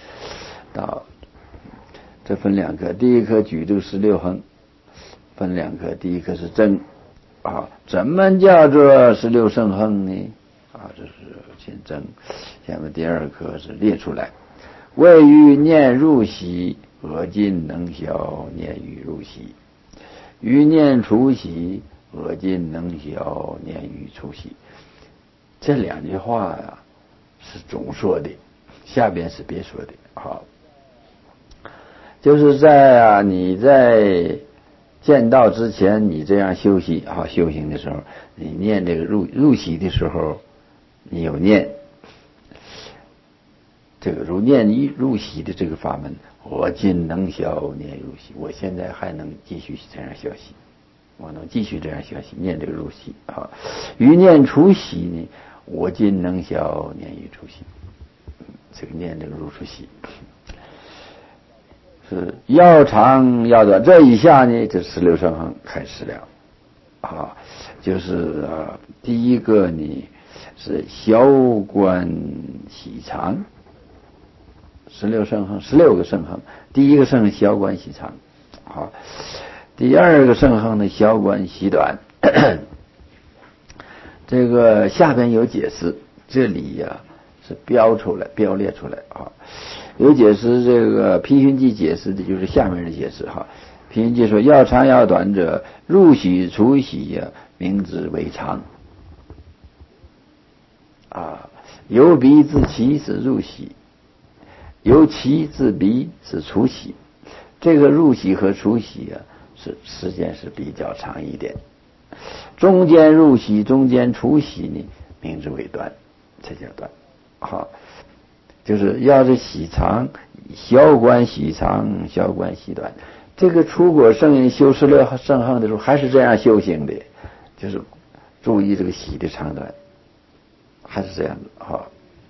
这分2课。第一课举这个16行，分2课。第一课是真怎么叫做16圣行呢？这是先真。下面第2课是列出来，谓于念入息，何尽能消念于入息；于念除息，何尽能消念于除息。这2句话是总说的，下边是别说的就是在你在见道之前，你这样修行的时候，你念这个入息的时候，你有念这个如念入息的这个法门，我今能消念入息，我现在还能继续这样修习，我能继续这样修习，念这个入息于念除息呢，我今能消念于除息，这个念这个入除息是要长要短。这一下呢，这16圣行开始了就是第一个呢是消观喜常，16圣行16个圣行，第一个圣行消观喜常第2个圣行呢消观喜短这个下边有解释，这里是标列出来有解释。这个毗熏记解释的就是下面的解释毗熏记说，要长要短者，入息除息名之为长由鼻至其是入息，由其至鼻是除息， 这个入息和出息啊，是时间是比较长一点。中间入息，中间出息呢，名之为端，这叫端。好，就是要是息长，小观息长，小观息短。这个出果圣人修十六圣行的时候，还是这样修行的，就是注意这个息的长短，还是这样子。好，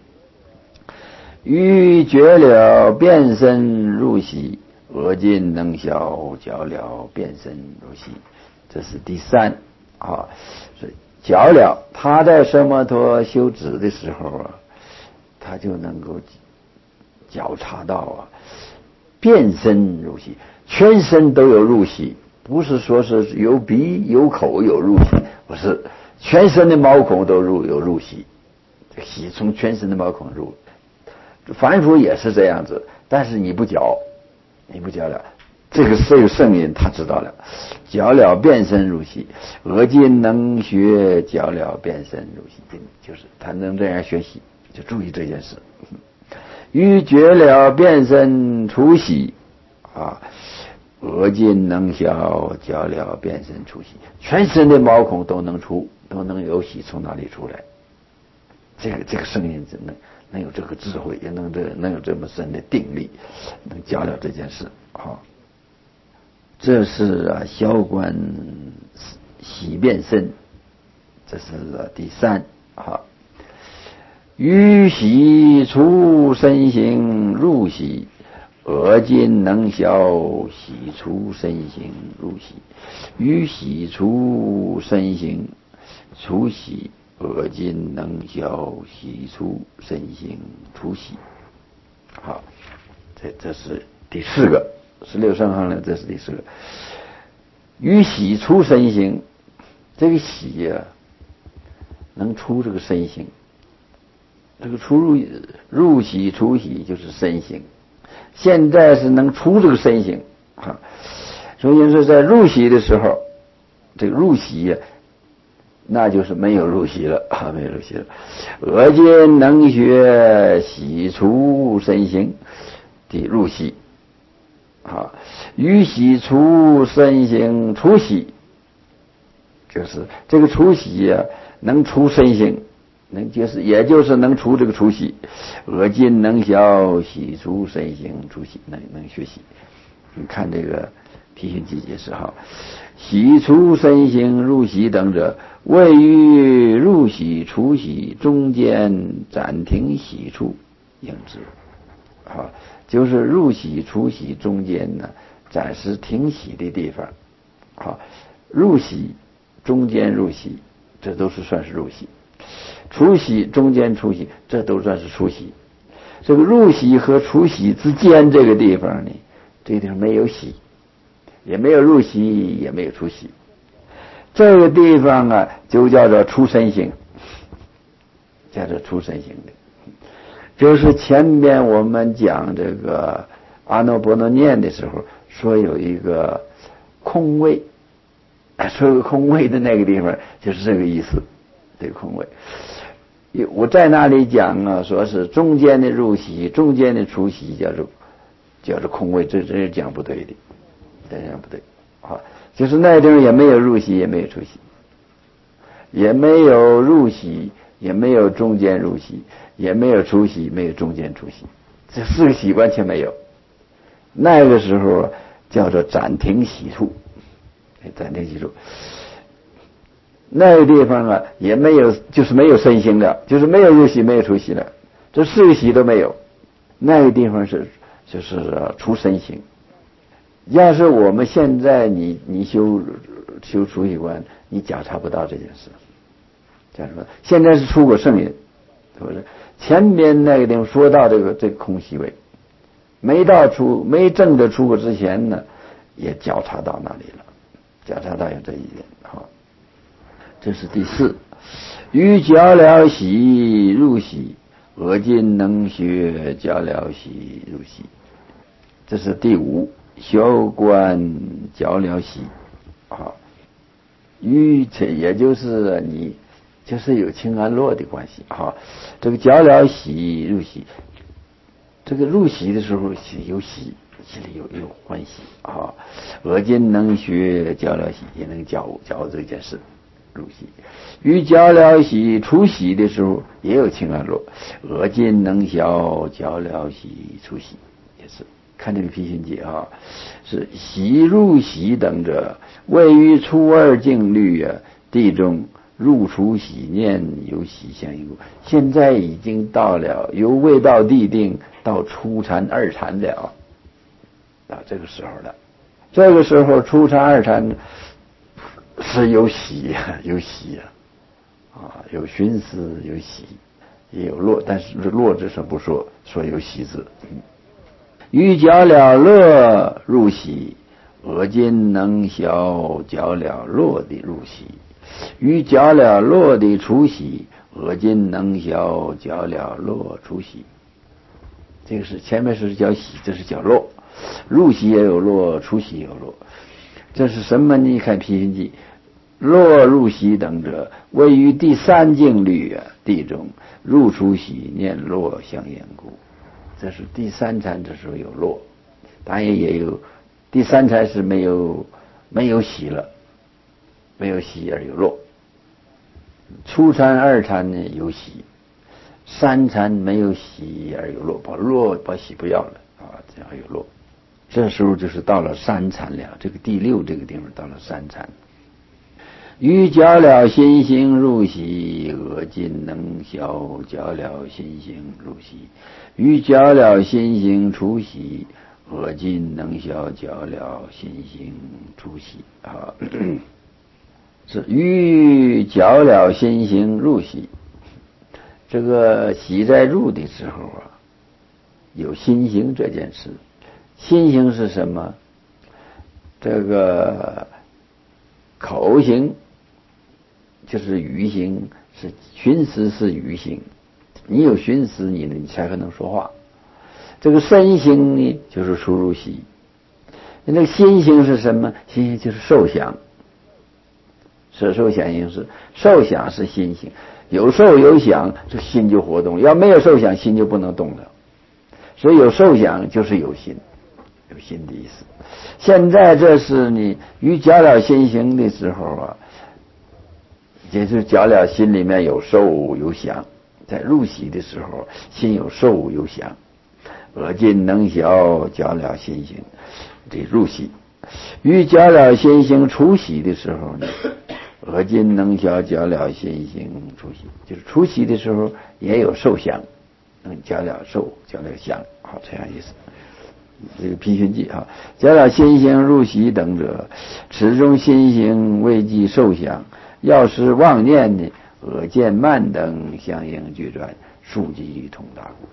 欲绝了变身入息，恶尽能消较了变身入息，这是第三。啊，所以较了，他在奢摩陀修止的时候啊，他就能够觉察到啊，变身入息，全身都有入息，不是说是有鼻有口有入息，不是，全身的毛孔都有入息，这息从全身的毛孔入。凡夫也是这样子，但是你不觉了，这个圣人他知道了，觉了变身入息，恶尽能学觉了变身入息，就是他能这样学习，就注意这件事。欲觉了变身出息啊，恶尽能消觉了变身出息，全身的毛孔都能出，都能有息从哪里出来。这个圣人能有这个智慧，也能有这么深的定力，能觉了这件事。好，这是啊小观息变身，这是第三。好，欲息出身形入息，恶尽能消息出身形入息，欲息出身形出息，恶尽能消息出身形出息。好，这是第四个，16圣行呢，这是第四个。欲息出身形，这个息啊，能出这个身形。这个入息出息就是身形，现在是能出这个身形啊。所以说在入息的时候，这个入息呀，那就是没有入息了啊，没有入息了。恶尽能学息出身形的入息啊，欲息出身形出息，就是这个出息呀，能出身形。也就是能出这个出息，恶尽能消息出身形出息，能学习。你看这个提醒记解释哈，息出身形入息等者，位于入息出息中间暂停息出应之。好，就是入息出息中间呢，暂时停息的地方。好，入息中间入息，这都是算是入息。出息中间出息，这都算是出息。这个入息和出息之间这个地方呢，这个地方没有息，也没有入息，也没有出息。这个地方啊，就叫做出身形，叫做出身形的。就是前面我们讲这个阿耨波罗念的时候，说有一个空位，说有空位的那个地方，就是这个意思。这个空位，我在那里讲啊，说是中间的入息，中间的出息，叫做空位，这是讲不对的，这讲不对。好，就是那地方也没有入息，也没有出息，也没有入息，也没有中间入息，也没有出息，没有中间出息，这四个息完全没有。那个时候叫做暂停息处，暂停息处。那个地方啊，也没有，就是没有身形的，就是没有入息，没有出息的，这四个息都没有。那个地方就是出身形。要是我们现在你修出息观，你觉察不到这件事。觉察不到，现在是出果圣人，是不是？前面那个地方说到这个空息位，没证得出果之前呢，也觉察到那里了，觉察到有这一点。好。这是第四，欲觉了息入息，恶尽能学觉了息入息。这是第五，小观觉了息。好，欲也就是你就是有清安乐的关系。好，这个觉了息入息， 这个入息的时候有喜，心里有欢喜啊。我今能学教了喜，也能教这件事。入息，于教了喜出喜的时候也有清安乐。我今能消教了喜出喜，也是看这个批训记啊，是喜入喜等者，位于初二境律啊，地中入出喜念有喜相应故。现在已经到了由未到地定到初禅二禅了，到这个时候了。这个时候初禅二禅是有喜有喜有寻思有喜，也有乐，但是乐字上不说有喜字。于教了乐入喜，我今能消教了乐的入喜。于教了乐的出喜，我今能消教了乐出喜。这个是前面是叫喜，这是叫乐。入喜也有乐，出喜也有乐。这是什么呢？看批训记，乐入喜等者，位于第三境律啊，地中入出喜念乐相应故。这是第三禅，这时候有乐，当然也有第三禅是没有喜了，没有喜而有乐。初禅二禅呢有喜，三禅没有喜而有乐，把喜不要了啊，这样有乐。这时候就是到了三禅了，这个第六这个地方到了三禅。于教了心行入喜，我今能消教了心行入喜。于教了心行出喜，我今能消教了心行出喜啊。是于教了心行入喜，这个喜在入的时候啊，有心行这件事。心行是什么？这个口行就是语行，是寻思是语行。你有寻思，你才可能说话。这个身行呢，就是出入喜。那个心行是什么？心行就是受想。受想行识，受想是心行，有受有想，这心就活动；要没有受想，心就不能动了。所以有受想就是有心。有心的意思。现在这是你于教了心行的时候啊，也就是教了心里面有受有想，在入喜的时候，心有受有想。我今能消教了心行，这入喜。于教了心行出喜的时候呢，我今能消教了心行出喜，就是出喜的时候也有受想，能教了受，教了想，好，这样意思。这个批训记啊，教了心行入喜等者，此中心行未记受想，要是妄念呢，我见慢等相应俱转，数即同大故。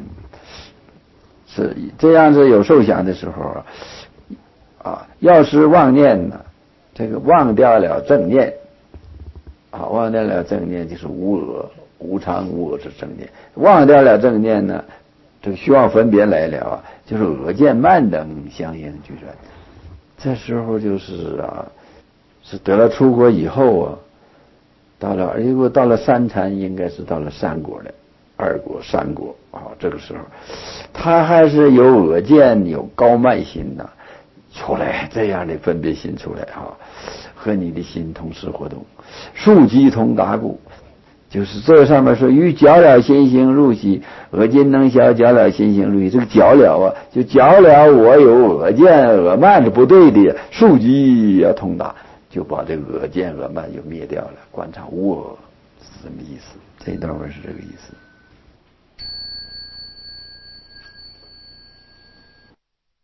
是这样子有受想的时候啊，要是妄念呢，这个忘掉了正念啊，忘掉了正念就是无我，无常无我是正念，忘掉了正念呢，这个虚妄分别来了啊，就是我见慢等相应俱转。这时候就是是得了出国以后啊，如果到了三禅，应该是到了三果了，二果三果啊，这个时候他还是有我见，有高慢心呐，出来这样的分别心出来和你的心同时活动，数即同达故。就是这上面说于教了心行入喜，我今能消教了心行入喜。这个教了就教了我有我见我慢是不对的，数即要通达，就把这个我见我慢就灭掉了，观察无我，是这么意思。这一段文是这个意思。